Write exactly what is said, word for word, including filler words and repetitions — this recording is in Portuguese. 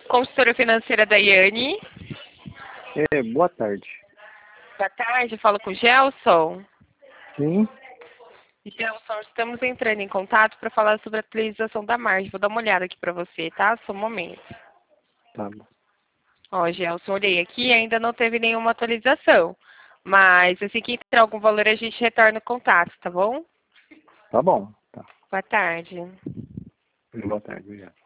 Consultora financeira Daiane. É, boa tarde. Boa tarde, falo com o Gelson. Sim. Gelson, estamos entrando em contato para falar sobre a atualização da margem. Vou dar uma olhada aqui para você, tá? Só um momento. Tá bom. Ó, Gelson, olhei aqui e ainda não teve nenhuma atualização. Mas assim que entrar algum valor, a gente retorna o contato, tá bom? Tá bom. Tá. Boa tarde. Boa tarde, obrigado.